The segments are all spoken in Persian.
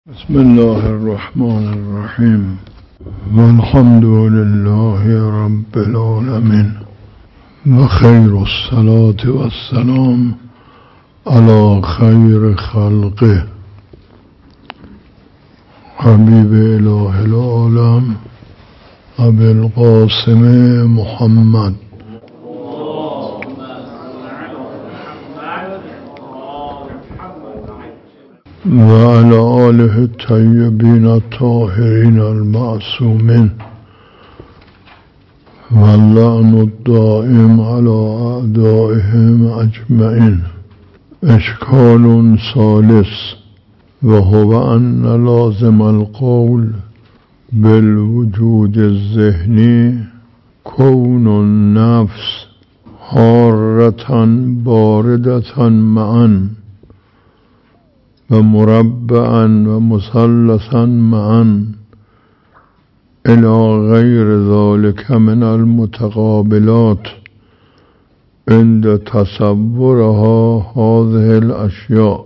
بسم الله الرحمن الرحیم والحمد لله رب العالمین و خیر الصلاة و السلام علی خیر خلقه حبیب اله العالم ابی القاسم محمد و علی آله الطیبین الطاهرین المعصومین و اللعن الدائم علی اعدائهم اجمعین. اشکال ثالث و هو ان لازم القول بالوجود الذهنی کون النفس حارة باردة معا و مربعا و مثلثا معا الى غیر ذلك من المتقابلات عند تصورها هذه الاشیاء،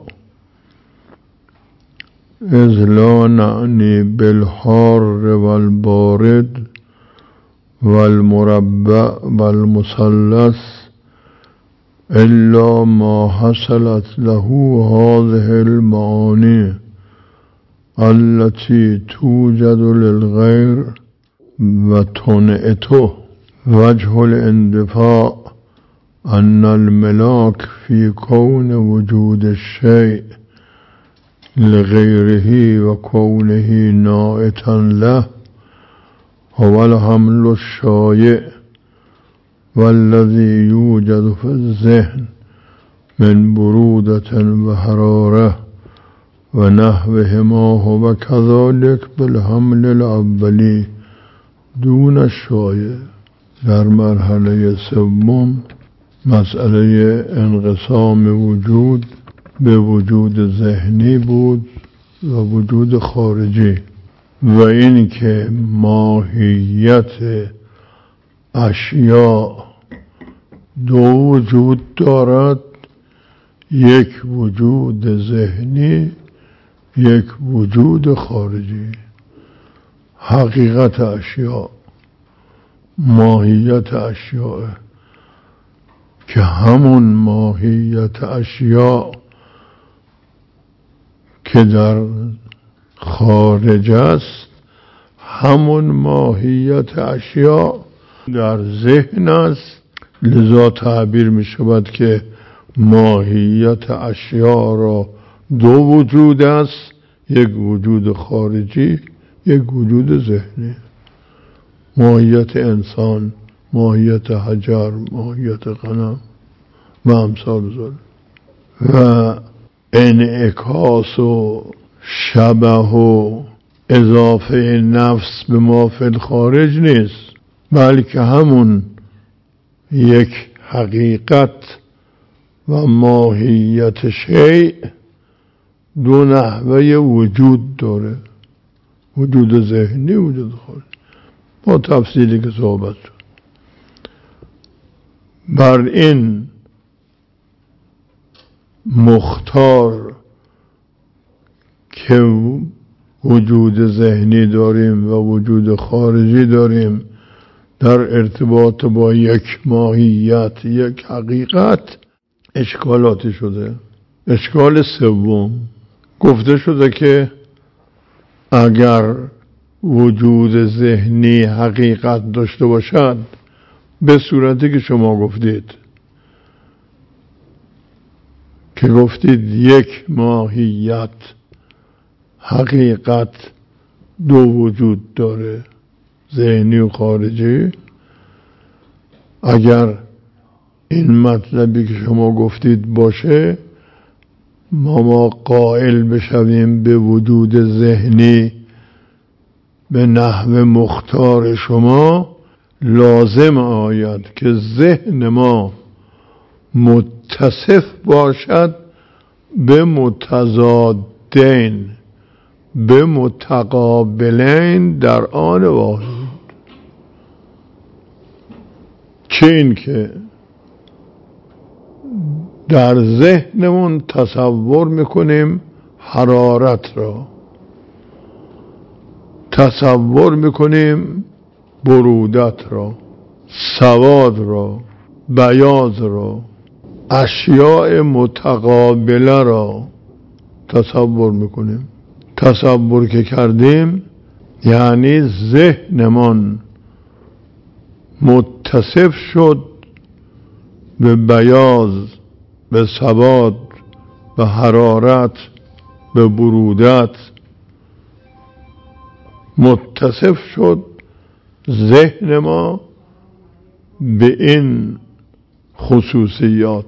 اذ لا نعنی بالحار والبارد والمربع والمثلث إلا ما حصلت له هذه المعاني التي توجد للغير وتنعته. وجه الاندفاع أن الملاك في كون وجود الشيء لغيره وكونه نائتا له هو الحمل الشائع والذي يوجد في الذهن من برودة وحرارة ونحوهما هو كذلك بالحمل الأولي دون الشائع. در مرحله سوم مسئله انقسام وجود به وجود ذهنی بود و وجود خارجی و این که ماهیت اشیاء دو وجود دارد، یک وجود ذهنی، یک وجود خارجی. حقیقت اشیاء، ماهیت اشیاء که همون ماهیت اشیاء که در خارج است همون ماهیت اشیاء در ذهن است. لذا تعبیر می شود که ماهیت اشیاء را دو وجود است، یک وجود خارجی، یک وجود ذهنی. ماهیت انسان، ماهیت حجر، ماهیت غنم و امثال ذلك. و انعکاس و شبه و اضافه نفس به ما فی الخارج نیست، بلکه همون یک حقیقت و ماهیت شیء دو نحوه وجود داره، وجود ذهنی، وجود خارجی، با تفصیلی که صحبت شد. بر این مختار که وجود ذهنی داریم و وجود خارجی داریم در ارتباط با یک ماهیت، یک حقیقت، اشکالاتی شده. اشکال سوم گفته شده که اگر وجود ذهنی حقیقت داشته باشد به صورتی که شما گفتید که گفتید یک ماهیت حقیقت دو وجود داره، ذهنی و خارجی، اگر این مطلبی که شما گفتید باشه ما قائل بشویم به وجود ذهنی به نحو مختار شما، لازم آید که ذهن ما متصف باشد به متضادین، به متقابلین در آن واحد. چه این که در ذهنمون تصور میکنیم حرارت را، تصور میکنیم برودت را، سواد را، بیاض را، اشیاء متقابله را تصور میکنیم. تصور که کردیم یعنی ذهنمان متصف شد به بیاض، به سواد، به حرارت، به برودت. متصف شد ذهن ما به این خصوصیات.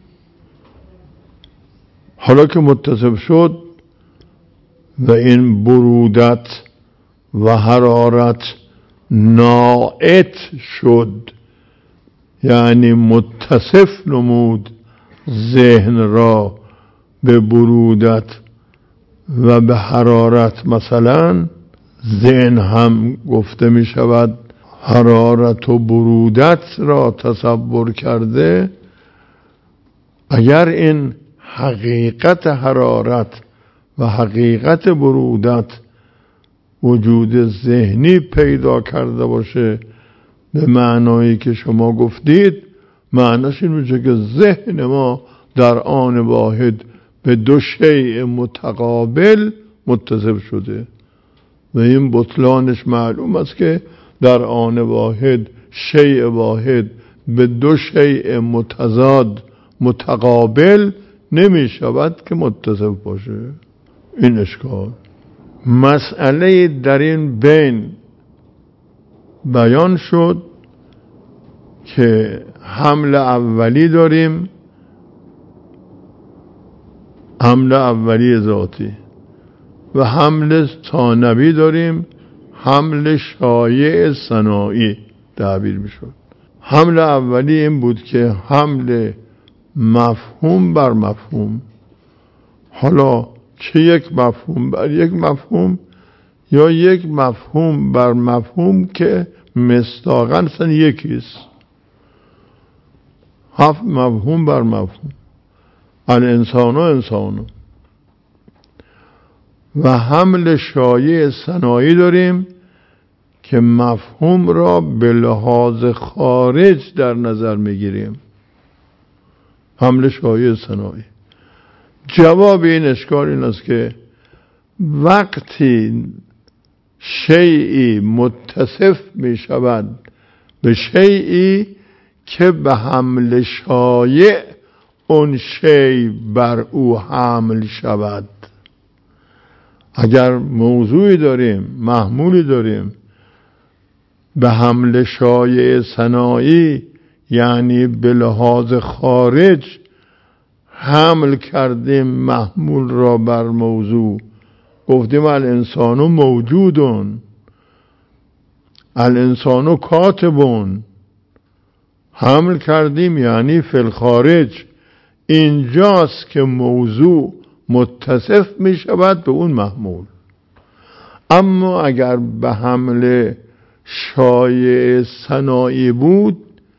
حالا که متصف شد و این برودت و حرارت ناعت شد، یعنی متصف نمود ذهن را به برودت و به حرارت. مثلا ذهن هم گفته می شود حرارت و برودت را تصور کرده. اگر این حقیقت حرارت و حقیقت برودت وجود ذهنی پیدا کرده باشه به معنایی که شما گفتید، معناش این میشه که ذهن ما در آن واحد به دو شیء متقابل متصف شده و این بطلانش معلوم است که در آن واحد شیء واحد به دو شیء متضاد متقابل نمی شود که متصف باشه. این اشکال. مسئله در این بین بیان شد که حمل اولی داریم، حمل اولی ذاتی، و حمل ثانوی داریم، حمل شایع صناعی تعبیر می شد. حمل اولی این بود که حمل مفهوم بر مفهوم. حالا چه یک مفهوم بر یک مفهوم یا یک مفهوم بر مفهوم که مصداقاً اصلا یکیست. 7 مفهوم بر مفهوم، الانسان و انسان. و حمل شایع صناعی داریم که مفهوم را به لحاظ خارج در نظر میگیریم. حمل شایع صناعی. جواب این اشکال این است که وقتی شیئی متصف می شود به شیئی که به حمل شایع اون شیء بر او حمل شود. اگر موضوعی داریم، محمولی داریم، به حمل شایع صناعی یعنی به لحاظ خارج حمل کردیم محمول را بر موضوع، گفتیم الانسان موجودون، الانسان کاتبون، حمل کردیم یعنی فی الخارج. اینجاست که موضوع متصف می شود به اون محمول. اما اگر به حمل شایع صناعی بود،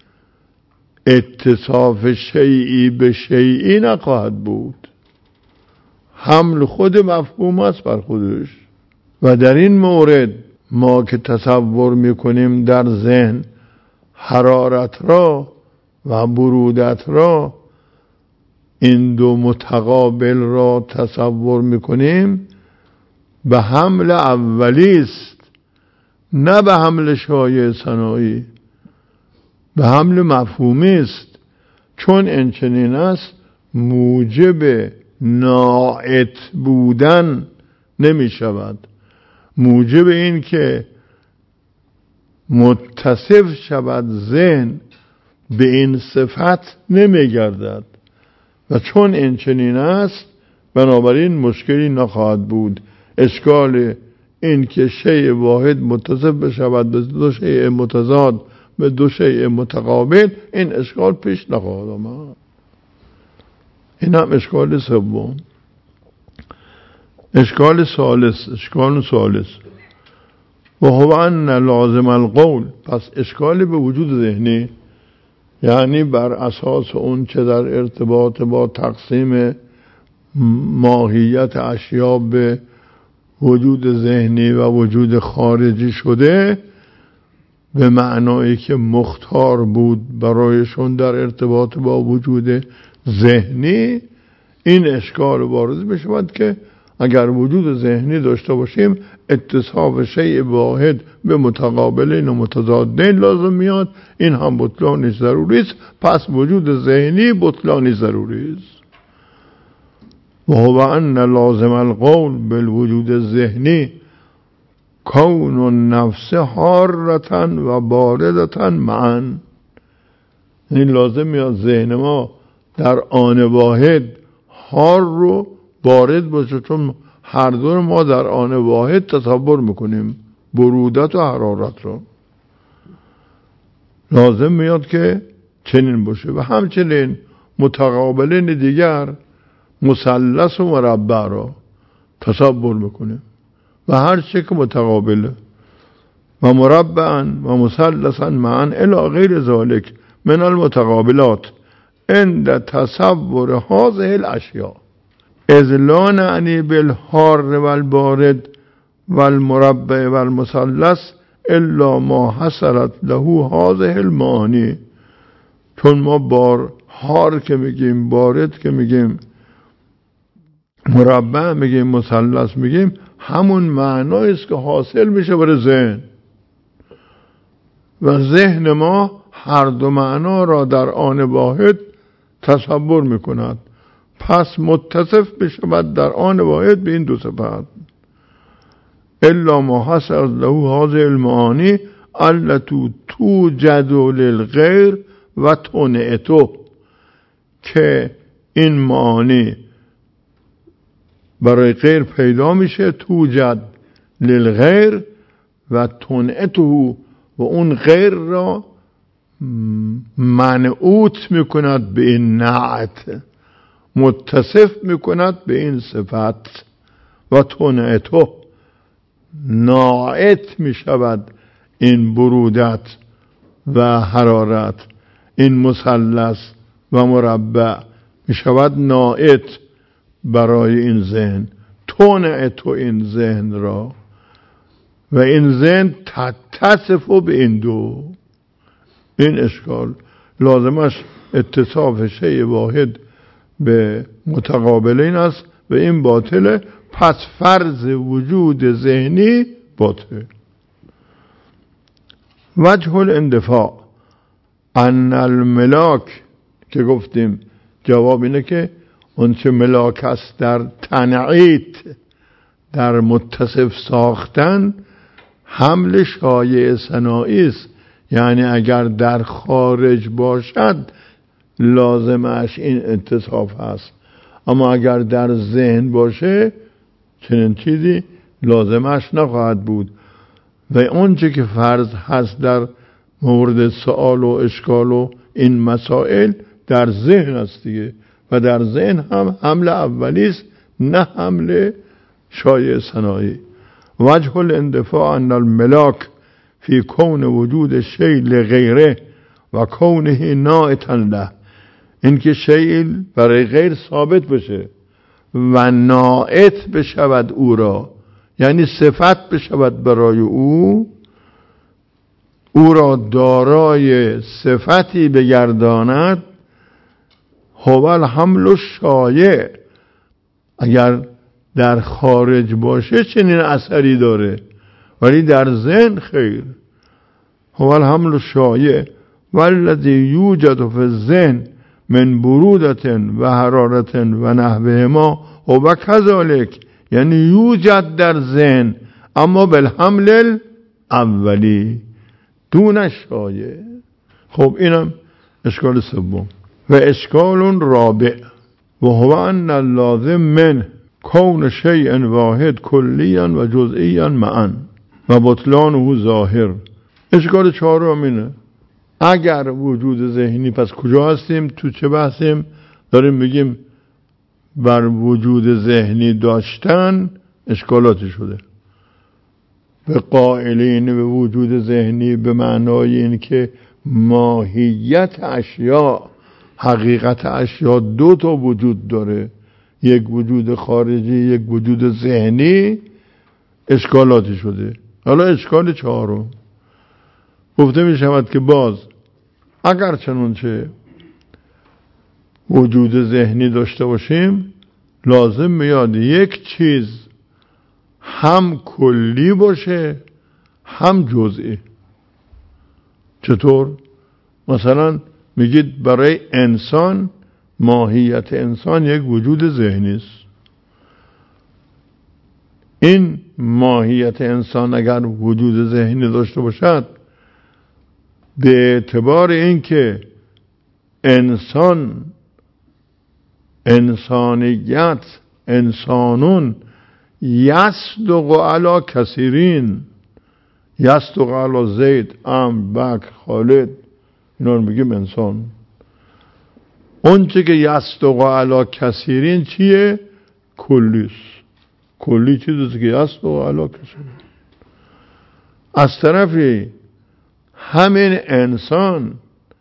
اتصاف شیئی به شیئی نخواهد بود. حمل خود مفهوم است بر خودش. و در این مورد ما که تصور میکنیم در ذهن حرارت را و برودت را، این دو متقابل را تصور میکنیم، به حمل اولی است، نه به حمل شایع صناعی، به حمل مفهومی است. چون این چنین است موجب ناعت بودن نمی شود. موجب این که متصف شود ذهن به این صفت نمی گردد. و چون این چنین است بنابراین مشکلی نخواهد بود. اشکال این که شیء واحد متصف بشود به دو شیء متضاد به دو شیء متقابل، این اشکال پیش نخواهد آمد. این هم اشکال سوم. اشکال ثالث و هو ان لازم القول. پس اشکال به وجود ذهنی، یعنی بر اساس اون چه در ارتباط با تقسیم ماهیت اشیا به وجود ذهنی و وجود خارجی شده، به معنایی که مختار بود برایشون در ارتباط با وجود ذهنی، این اشکال وارد میشود که اگر وجود ذهنی داشته باشیم اتصاف شیء واحد به متقابلین و متضادین لازم میاد، این هم بطلانی ضروری است. پس وجود ذهنی بطلانی ضروری است. و هو ان لازم القول بالوجود الذهنی کون النفس حارة و باردة معا. این لازم میاد ذهن ما در آن واحد حار رو بارد باشه، چون هر دو ما در آن واحد تصور میکنیم، برودت و حرارت رو. لازم میاد که چنین باشه. و همچنین متقابلین دیگر مثلث و مربع رو تصور میکنیم و هر چی که متقابله و مربعا و مثلثا معا الی غیر ذلك من المتقابلات عند تصور هذه الاشیاء اذ لا نعنی بالحار والبارد والمربع والمثلث الا ما حصلت له هذه المعانی. چون ما بار حار که میگیم، بارد که میگیم، مربع میگیم، مثلث میگیم، همون معنایی است که حاصل میشه برای ذهن و ذهن ما هر دو معنا را در آن واحد تصور میکند. پس متصف بشود در آن واحد به این دو صفت. الا ما حصل له هذه المعانی التي توجد للغیر و تنعته، که این معانی برای غیر پیدا میشه، توجد للغیر و تنعته، و اون غیر را منعوت میکند به این نعت، متصف میکند به این صفت. و تنعته ناعت میشود این برودت و حرارت، این مثلث و مربع میشود ناعت برای این ذهن، تنعت این ذهن را، و این ذهن تتصف به این دو. این اشکال لازمش اتصاف شیء واحد به متقابلین است و این باطله. پس فرض وجود ذهنی باطل. وجه الاندفاع ان الملاک، که گفتیم جواب اینه که اون چه ملاک است در تنعیت، در متصف ساختن، حمل شایع ثنایی است. یعنی اگر در خارج باشد لازمش این اتصاف هست، اما اگر در ذهن باشه چنین چیزی لازمش نخواهد بود. و اونچه که فرض هست در مورد سؤال و اشکال و این مسائل در ذهن است دیگه، و در ذهن هم حمل اولی است، نه حمل شایع ثنایی. وجه الاندفاع ان الملاک فی کون وجود شیء لغیره و کونه ناعتا له، این که شیء برای غیر ثابت بشه و ناعت بشود او را، یعنی صفت بشود برای او را دارای صفتی بگرداند. هو الحمل الشایع، اگر در خارج باشه چنین اثری داره، ولی در ذهن خیر. هو الحمل الشایع والذی یوجد فی الذهن من برودت و حرارت و نحوهما و کذالک، یعنی یوجد در ذهن اما بالحمل اولی دون شایع. خب اینم اشکال سوم. و اشکال رابع و هو ان اللازم من کون شیء واحد کلیا و جزئیا معا و بطلانه ظاهر. اشکال چهارم اینه، اگر وجود ذهنی، پس کجا هستیم؟ تو چه بحثیم؟ داریم میگیم بر وجود ذهنی داشتن اشکالاتی شده. به قائلین به وجود ذهنی به معنای این که ماهیت اشیاء، حقیقت اشیاء دو تا وجود داره، یک وجود خارجی، یک وجود ذهنی. اشکالاتی شده. حالا اشکال چهارم گفته می شود که باز اگر چنانچه وجود ذهنی داشته باشیم لازم میاد یک چیز هم کلی باشه هم جزئی. چطور؟ مثلا میگید برای انسان ماهیت انسان یک وجود ذهنی است. این ماهیت انسان اگر وجود ذهنی داشته باشد به اعتبار اینکه انسان انسانیت انسانون یصدق علی کثیرین، یصدق علی زید، عمرو، بکر، خالد، اینا رو میگیم انسان. اون چه که یصدق علی کثیرین چیه؟ کلیست. کلی چیزی که یصدق علی کثیرین. از طرفی همین انسان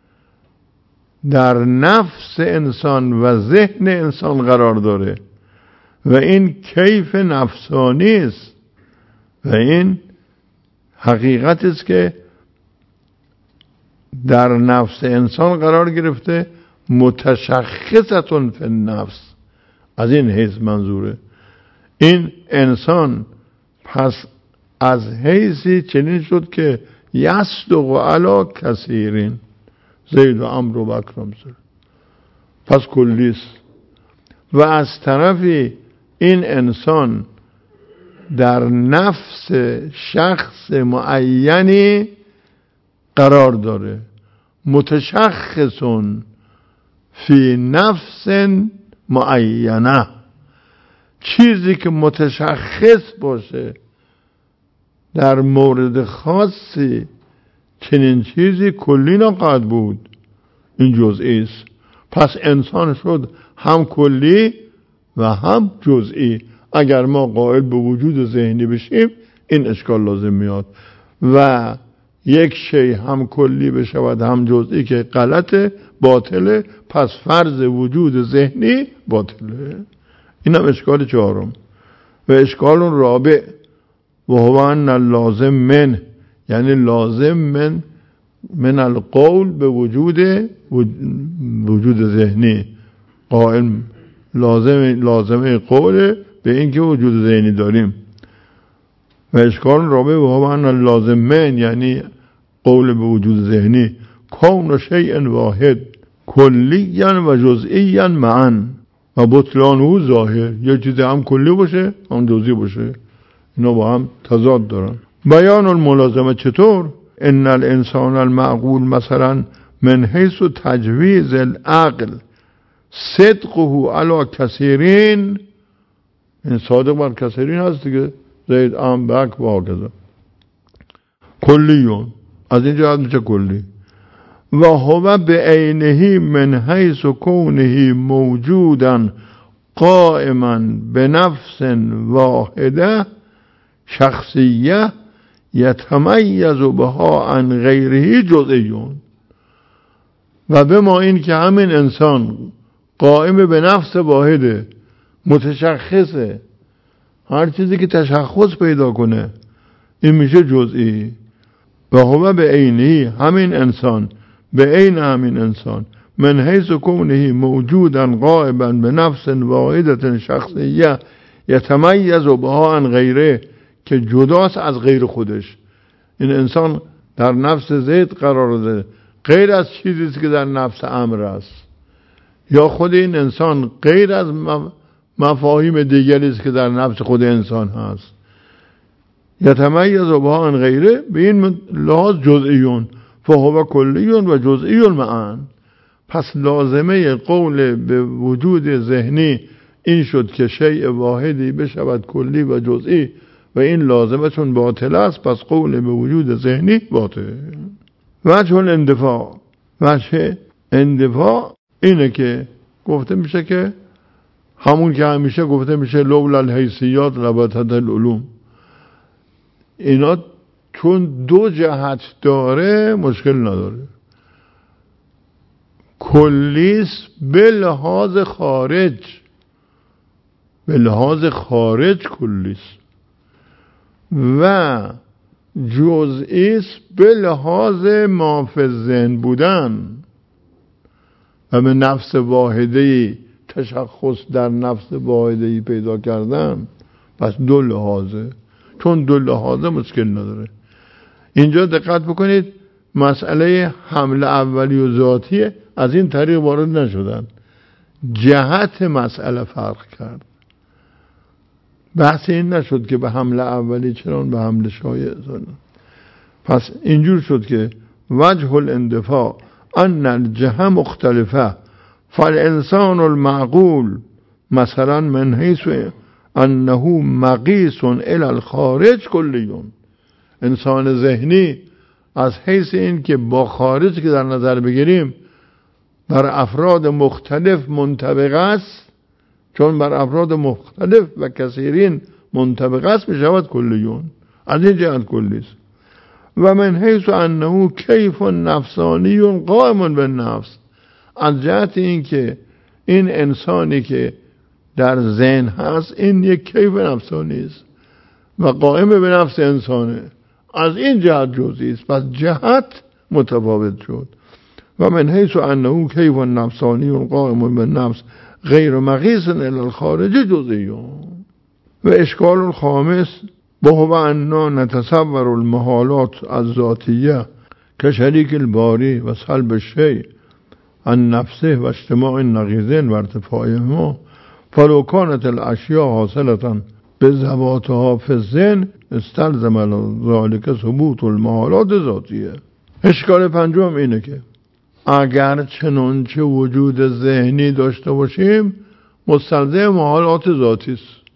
در نفس انسان و ذهن انسان قرار داره و این کیف نفسانی است و این حقیقت است که در نفس انسان قرار گرفته، متشخصتون فی النفس. از این حیث منظوره این انسان پس از حیثی چنین شد که یصدق علی کثیرین، زید و عمرو و بکر و مثل، پس کلیست. و از طرفی این انسان در نفس شخص معینی قرار داره، متشخصون فی نفس معینه. چیزی که متشخص باشه در مورد خاصی، چنین چیزی کلی نخواهد بود، این جزئی است. پس انسان شد هم کلی و هم جزئی. اگر ما قائل به وجود ذهنی بشیم این اشکال لازم میاد و یک شی هم کلی بشود هم جزئی که غلطه، باطله، پس فرض وجود ذهنی باطله. این هم اشکال چهارم. و اشکال رابع و هو ان اللازم من، یعنی لازم من القول به وجود ذهنی. قائل لازمه قول به اینکه وجود ذهنی داریم. و اشکال رابع و هو ان اللازم من، یعنی قول به وجود ذهنی، کون شیء واحد کلیا و جزئیا معا و بطلانه ظاهر. یه چیزی هم کلی باشه هم جزئی باشه، اینا با هم تضاد دارن. بیان الملازمه چطور؟ ان الانسان المعقول مثلا من حیث تجویز العقل صدقه علی کثیرین، این صادق بر کثیرین هست دیگه، زید، عمرو، بکر و هکذا، کلیون، از این جهت میشه کلی. و هو به عینه من حیث کونه موجودا قائما به نفس واحده شخصیه یتمیز بها عن غیره جزئیون. و به ما این که همین انسان قائم به نفس واحده، متشخصه، هر چیزی که تشخص پیدا کنه این میشه جزئی. و هو به عینه، همین انسان، به عین همین انسان، من حیث کونه موجودا قائما به نفس واحدة شخصیه یتمیز بها عن غیره، که جداست از غیر خودش. این انسان در نفس زید قرار داده، غیر از چیزی که در نفس عمرو است، یا خود این انسان غیر از مفاهیم دیگری است که در نفس خود انسان هست. یتمیز بها عن غیره، به این لحاظ جزئیون، فهو کلیون و جزئیون معا. پس لازمه قول به وجود ذهنی این شد که شیء واحدی بشود کلی و جزئی و این لازمه چون باطل است، پس قول به وجود ذهنی باطل. وجه الاندفاع، وجه اندفاع اینه که گفته میشه که همون که همیشه گفته میشه لولا الحیثیات لبطت العلوم. اینا چون دو جهت داره مشکل نداره. کلیست به لحاظ خارج، به لحاظ خارج کلیست، و جزئی است به لحاظ ما فی الذهن بودن و به نفس واحده‌ای تشخص در نفس واحده‌ای پیدا کردن. پس دو لحاظه، چون دو لحاظه مشکل نداره. اینجا دقت بکنید، مسئله حمل اولی و ذاتی از این طریق وارد نشدن، جهت مسئله فرق کرد. بحث این نشد که به حمل اولی چرا به حمل شایع زدن. پس اینجور شد که وجه الاندفاع ان الجهه مختلفه فالانسان المعقول مثلا من حیث انه مقیس الی الخارج کلیون، انسان ذهنی از حیث این که با خارج که در نظر بگیریم بر افراد مختلف منطبق است، چون بر افراد مختلف و کثیرین منطبق است میشود کلیون، از این جهت کلی است. و من حیث انه کیف نفسانی قائم بالنفس، از جهت این که این انسانی که در ذهن هست این یک کیف نفسانی است و قائم به نفس انسانه، از این جهت جزئی است، پس جهت متفاوت شد. و من حیث انه کیف نفسانی قائم بالنفس غیر مقیس الی الخارج جزئی. و اشکال الخامس وهو انا نتصور المحالات الذاتیه كشریک الباری و سلب الشیء عن نفسه و اجتماع النقیضین و ارتفاعهما فلو كانت الاشیاء حاصلة بذواتها فی الذهن استلزم ذلك ثبوت المحالات الذاتیه. اشکال پنجم اینه که اگر چنانچه وجود ذهنی داشته باشیم مستلزم محالات ذاتی است.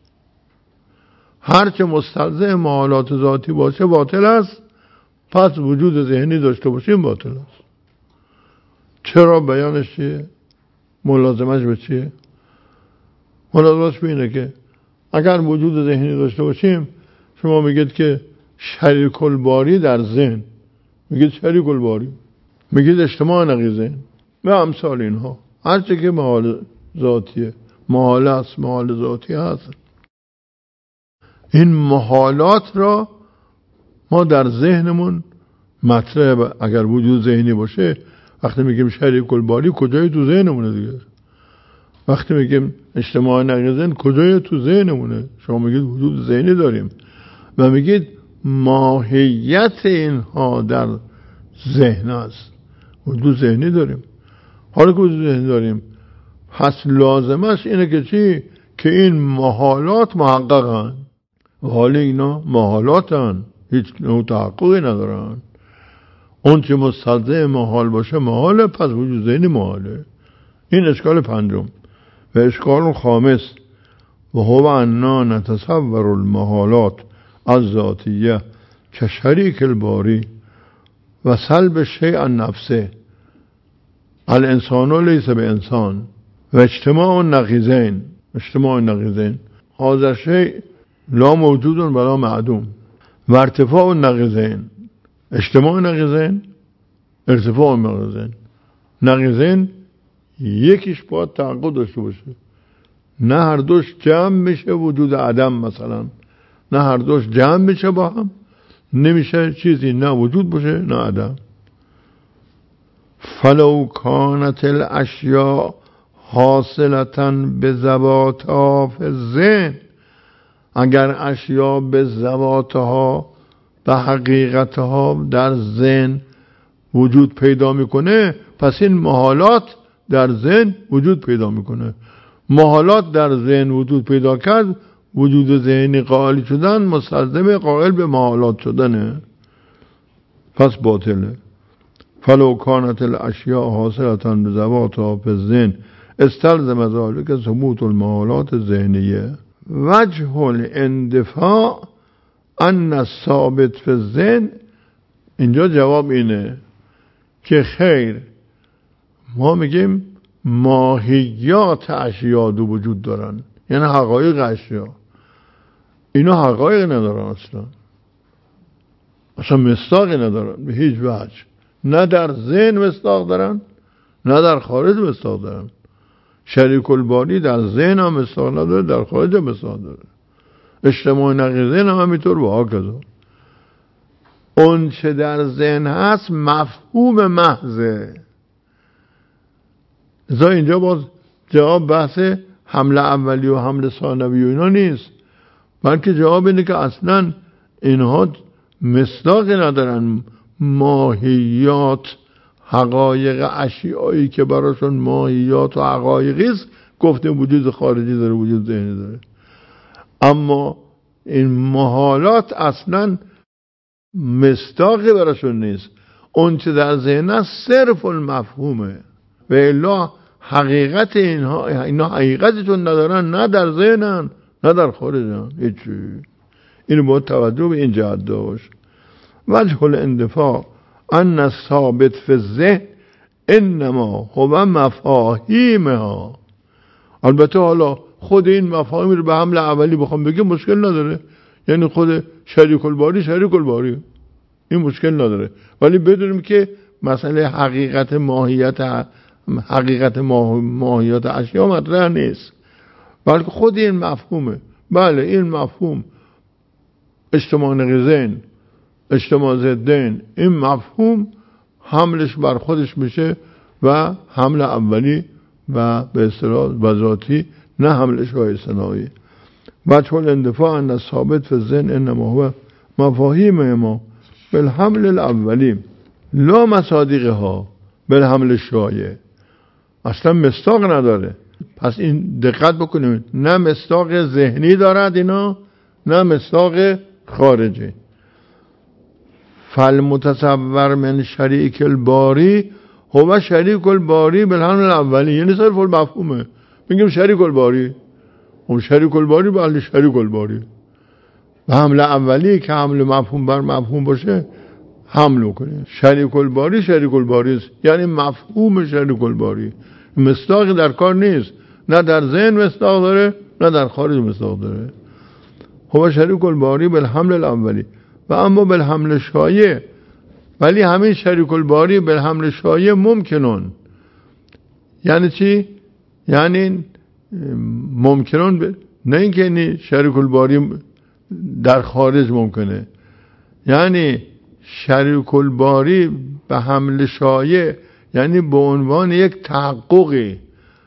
هرچه مستلزم محالات ذاتی باشه باطل است، پس وجود ذهنی داشته باشیم باطل است. چرا؟ بیانش چیه؟ ملازمش به چیه؟ ملازمش به اینه که اگر وجود ذهنی داشته باشیم، شما میگید که شریک الباری در ذهن، میگید شریک الباری، میگید اجتماع نقیضین و امثال اینها، هرچه که محال ذاتیه، محال است، محال ذاتی هست. این محالات را ما در ذهنمون مطرح، اگر وجود ذهنی باشه، وقتی میگیم شریک الباری کجای تو ذهنمونه دیگه، وقتی میگیم اجتماع نقیضین کجای تو ذهنمونه، شما میگید وجود ذهنی داریم و میگید ماهیت اینها در ذهن است، وجود ذهنی داریم. حالا که وجود ذهنی داریم، پس لازمش اینه که چی؟ که این محالات محققن. حالا اینا محالاتن، هیچ نوع تحققی ندارن. اون چه مستلزم محال باشه محاله، پس وجود ذهنی محاله. این اشکال پنجم. و اشکال خامس و هو انا نتصور المحالات الذاتیه کشریک الباری و سلب شیء عن نفسه الانسان لیس به انسان و اجتماع نقیضین. اجتماع نقیضین هذا شیء لا موجود ولا معدوم و ارتفاع نقیضین. اجتماع نقیضین، ارتفاع نقیضین. نقیضین یکیش باید تحقق داشته باشه، نه هر دوش جمع میشه وجود عدم مثلا، نه هر دوش جمع میشه با هم، نمیشه چیزی نه وجود باشه نه عدم. فلو کانت الاشیاء حاصلتا به ذواتها فی الذهن، اگر اشیاء به ذواتها به حقیقتها در ذهن وجود پیدا میکنه، پس این محالات در ذهن وجود پیدا میکنه. محالات در ذهن وجود پیدا کرد، وجود ذهنی قائل شدن مستلزم قائل به محالات شدنه، پس باطله. فلو کانت الاشیاء حاصلتا به ذواتها فی الذهن استلزم ذلك ثبوت المحالات الذهنیه. وجه الاندفاع ان الثابت فی الذهن، اینجا جواب اینه که خیر، ما میگیم ماهیات اشیا دو وجود دارن، یعنی حقایق اشیا. اینا حقایق ندارن، اصلا مصداقی ندارن به هیچ وجه، نه در ذهن مصداق دارن نه در خارج مصداق دارن. شریک الباری در ذهن هم مصداق نداره، در خارج هم مصداق داره. اجتماع نقیض ذهن هم همینطور و هاکذا. اون چه در ذهن هست مفهوم محضه. ازا اینجا باز جواب بحث حمله اولی و حمله ثانوی و اینا نیست، بلکه جواب اینه که اصلا اینها مصداقی ندارن. ماهیات، حقایق اشیایی که براشون ماهیات و حقایقی است گفتیم وجود خارجی داره، وجود ذهنی داره. اما این محالات اصلا مصداقی براشون نیست. اون چه در ذهن است صرف المفهومه و الا حقیقت اینا حقیقتشون ندارن، نه در ذهنن نه در خارجن. هیچی. اینو باید توجه به این جهت داشت. وجه الاندفاع ان الثابت فی الذهن انما هو مفاهیمها. البته حالا خود این مفاهیم رو به حمل اولی بخوام بگیم مشکل نداره، یعنی خود شریک الباری شریک الباری این مشکل نداره، ولی بدونیم که مسئله حقیقت ماهیات اشیا مطرح نیست، بلکه خود این مفهومه. بله این مفهوم اجتماع نقیضین، اجتماع ضدین، این مفهوم حملش بر خودش میشه و حمل اولی و به اصطلاح بذاتی، نه حمل شایع صناعی. وجه الاندفاع ان الثابت فی الذهن انما هو مفاهیم ما بالحمل الاولی لا مصادیقها بالحمل الشایع. اصلا مصداق نداره. پس این دقت بکنید، نه مصداق ذهنی دارد اینا، نه مصداق خارجی. فالمتصور من شریک الباری هو شریک الباری بالحمل الاولی، یعنی صرف المفهومه. میگیم شریک الباری، اون شریک الباری بله شریک الباری. و حمل اولی که حمل مفهوم بر مفهوم باشه حمل کنه. شریک الباری شریک الباری است، یعنی مفهوم شریک الباری. مصداق در کار نیست، نه در ذهن مصداق داره نه در خارج مصداق داره. هو شریک الباری بالحمل الاولی و اما بالحمل شایع، ولی همین شریک الباری بالحمل شایع ممکنون. یعنی چی؟ یعنی ممکنون نه اینکه شریک الباری در خارج ممکنه، یعنی شریک الباری به حمل شایع یعنی به عنوان یک تحققی.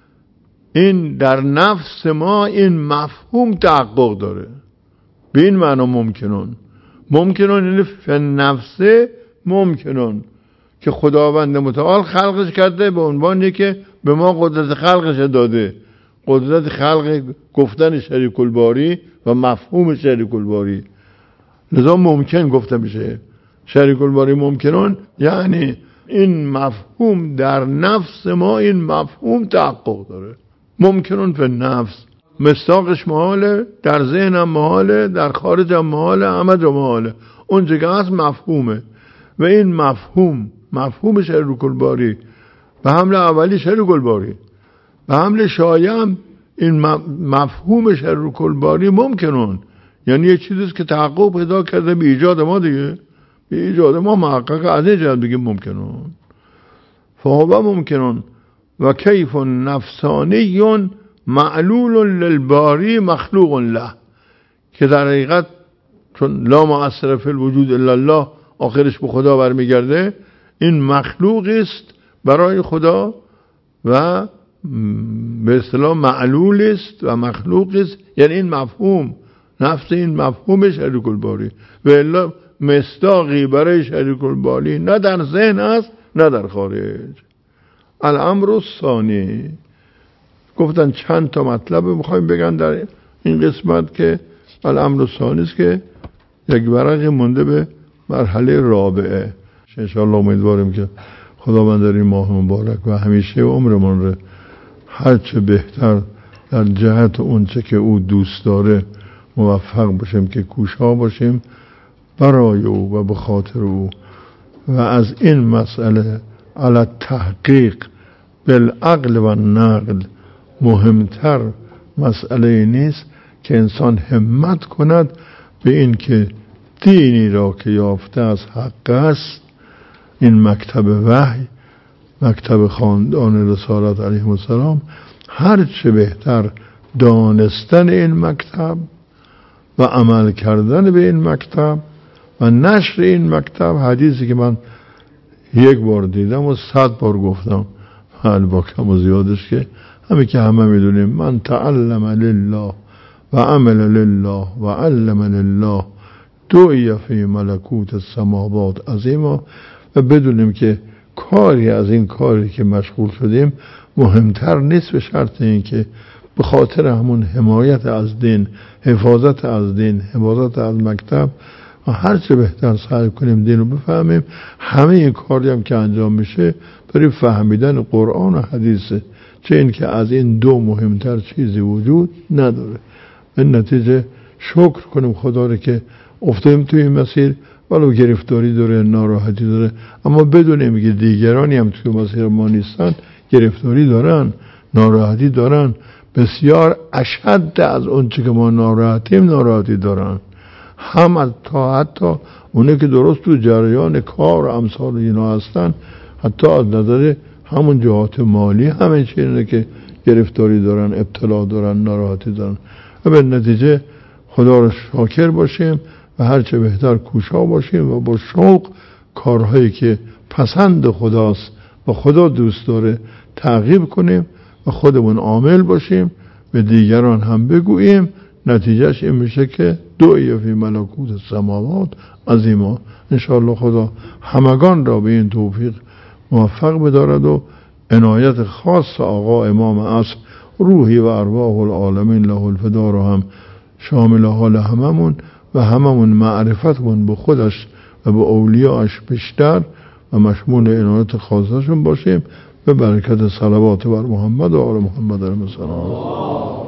این در نفس ما این مفهوم تحقق داره، به این معنا ممکنون. یعنی فی نفسه ممکنون که خداوند متعال خلقش کرده به عنوانی که به ما قدرت خلقش داده، قدرت خلق گفتن شریک الباری و مفهوم شریک الباری. لذا ممکن گفته میشه شریک الباری ممکنون، یعنی این مفهوم در نفس ما این مفهوم تحقق داره. ممکنون فی نفس، مصداقش محاله، در ذهن هم محاله، در خارج هم محاله، همه جا محاله. اون جگه هست مفهومه و این مفهوم شریک الباری به حمل اولی شریک الباری، به حمل شایع هم این مفهوم شریک الباری ممکنون، یعنی یه چیزیست که تحقق پیدا کرده به ایجاد ما دیگه، به ایجاد ما محقق، از این جهت بگیم ممکنون. فهو ممکنون و کیف نفسانی معلول للباری مخلوق له، که در حقیقت چون لا مؤثر فی الوجود الا الله آخرش به خدا برمیگرده، این مخلوق است برای خدا و به اصطلاح معلول است و مخلوق است، یعنی این مفهوم نفس این مفهوم شریک الباری و الا مصداقی برای شریک الباری نه در ذهن است نه در خارج. الامر الثانی، گفتن چند تا مطلب میخوایم بگن در این قسمت که الامر الثانی است که یک ورقی مونده به مرحله رابعه. انشاءالله امیدواریم که خداوند در این ماه مبارک و همیشه عمرمان رو هرچه بهتر در جهت اونچه که او دوست داره موفق باشیم، که کوشا باشیم برای او و به خاطر او. و از این مسئله علی تحقیق بالعقل و نقل مهمتر مسئله نیست که انسان همت کند به این که دینی را که یافته از حق است، این مکتب وحی، مکتب خاندان رسالت علیه السلام، هر چه بهتر دانستن این مکتب و عمل کردن به این مکتب و نشر این مکتب. حدیثی که من یک بار دیدم و 100 بار گفتم، حال با کم و زیادش، که همه میدونیم: من تعلم لله و عمل لله و علم لله دعی فی ملکوت السماوات عظیما. و بدونیم که کاری از این کاری که مشغول شدیم مهمتر نیست، به شرط این که به خاطر همون حمایت از دین، حفاظت از دین، حفاظت از مکتب و هرچه بهتر سعی کنیم دین رو بفهمیم. همه این کاری هم که انجام میشه برای فهمیدن قرآن و حدیثه، چه این که از این دو مهمتر چیزی وجود نداره. به نتیجه شکر کنیم خدا رو که افتادیم توی این مسیر، ولو گرفتاری داره، ناراحتی داره، اما بدونیم که دیگرانی هم توی مسیر ما نیستن، گرفتاری دارن، ناراحتی دارن، بسیار اشد از اون چی که ما ناراحتی دارن. هم از حتی اونه که درست تو جریان کار و امثال اینا هستن، حتی از نظر همون جهات مالی همین چیزه که گرفتاری دارن، ابتلا دارن، ناراحتی دارن. و به نتیجه خدا رو شاکر باشیم و هرچه بهتر کوشا باشیم و با شوق کارهایی که پسند خداست و خدا دوست داره تعقیب کنیم و خودمون عامل باشیم، به دیگران هم بگوییم. نتیجهش این میشه که دعی فی ملکوت السماوات عظیما. انشاءالله خدا همگان را به این توفیق موفق بدارد و عنایت خاص آقا امام عصر روحی و ارواح العالمین له الفدا رو هم شامل حال هممون و هممون معرفتمون به خودش و به اولیاءش بیشتر و مشمول عنایت خاصشون باشیم، به برکت صلوات بر محمد و آل محمد علیه السلام.